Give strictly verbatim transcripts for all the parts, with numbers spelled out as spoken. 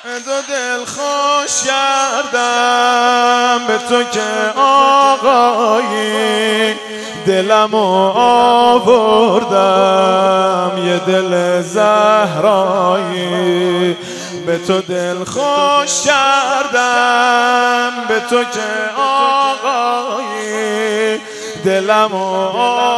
دو دل خوش کردم به تو که آقایی، دلمو آوردم یه دل زهرایی. به تو دل خوش کردم به تو که آقایی، دلمو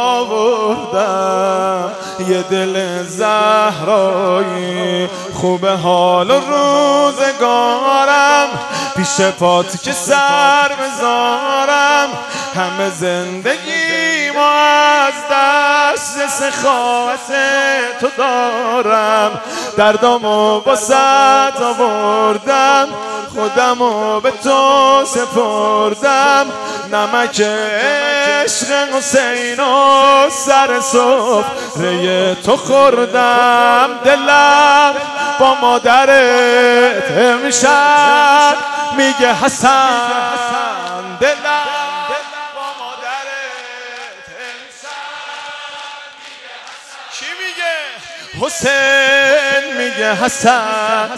آوردم یه دل زهرایی. خوبه حال و روزگارم پیش پات که سر بذارم، همه زندگی ما از دست سخاوت تو دارم. دردامو با صد آوردم، خودمو به تو سپردم. نمک عشق حسین و سر سفره تو خوردم. دلم با مادرت امشب میگه حسن، دلم با مادرت امشب میگه حسن. کی میگه؟ حسین میگه حسن،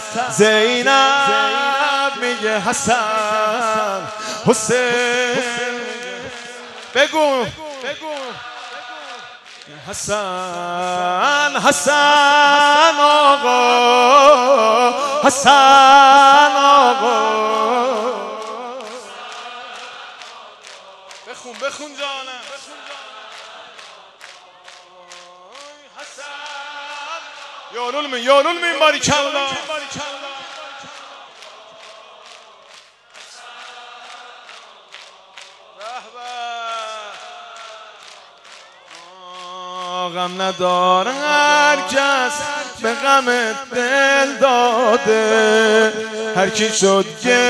زینب میگه حسن، حسین بگو حسن، حسن آقا، حسن آقا. بخون بخون جانم. حسن یارول من یارول من باریکالله. غم نداره هر کس به غم دل داده، هر کی شد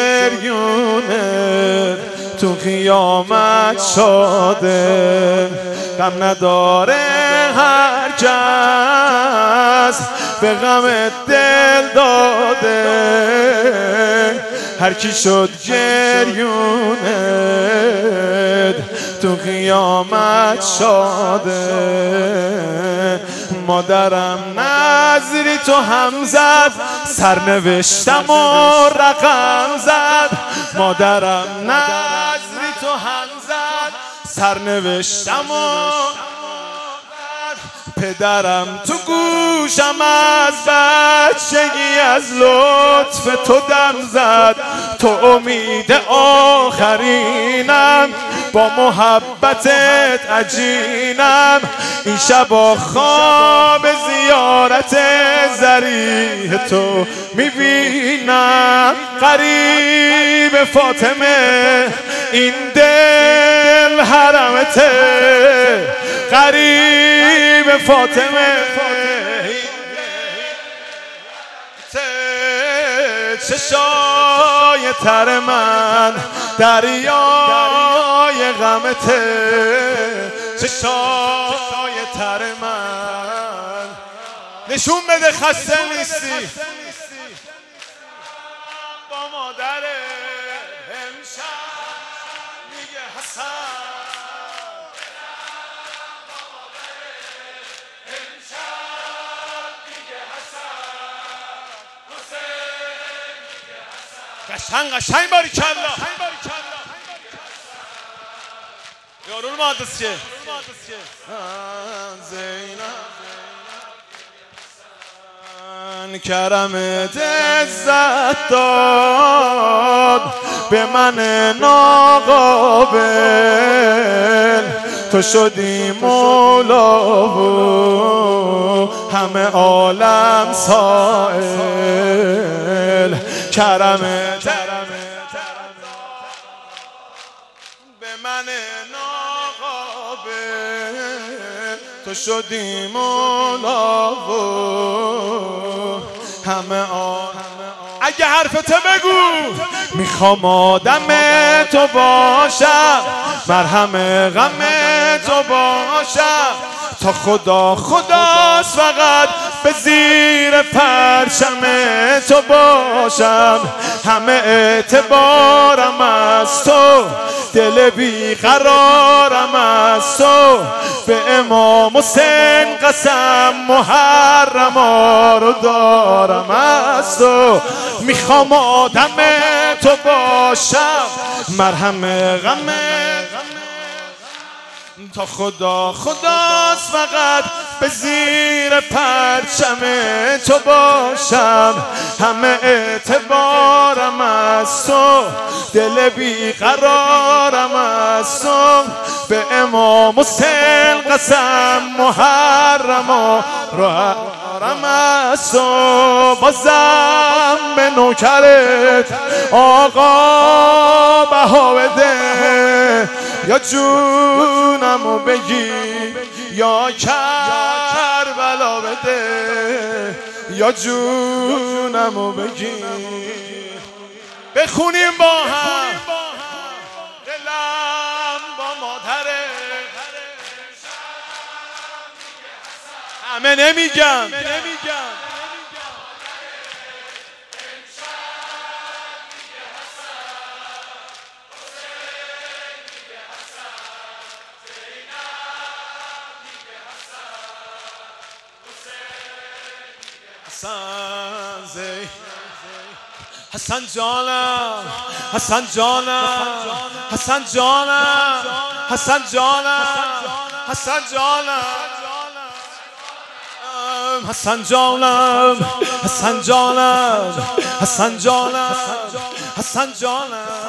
گریونه تو قیامت شاده. غم نداره هر کس به غم دل داده، هر کی شد گریونه تو قیامت شاده. مادرم نظری تو هم زد، سرنوشتم و رقم زد. مادرم نظری تو هم زد، سرنوشتم و پدرم تو گوشم از بچگی از لطف تو دم زد. تو امید آخرینم، با محبتت عجینم. این شبا خواب زیارت ضریح تو میبینم. قریب فاطمه این دل حرمته، قریب فاطمه چشای تر من دریای غمته، چشای تر من. نشون بده خسته نیستی. با مادر امشب میگه حسن، قشنگ قشنگ باریکالله. یارول مادس که زینب کرمت عزت داد به من ناقابل. تو شدی مولا و همه عالم سائل. کرمت به من ناقابل، تو شدی مولا و همه آن. اگه حرفتو بگو میخوام آدم تو باشم، مرهم غم تو باشم. تا خدا خداست فقط به زیر پرچم تو باشم. همه اعتبارم از تو، دل بیقرارم از تو. به امام حسین قسم محرم رو دارم از از تو میخوام آدم تو باشم، مرهم غم تا خدا خداست فقط به زیر پرچم تو باشم. همه اعتبارم از تو، دل بیقرارم از تو، به امام حسین قسم محرم و رارم از تو. بازم به نوکرت آقا بها بده، یا جونمو بگی یا کربلا بده، یا جونمو بگی. بخونیم با هم دلم با مادره، همه نمیگم حسن جانم، حسن جانم، حسن جانم، حسن جانم، حسن جانم، حسن جانم، حسن جانم، حسن جانم، حسن جانم.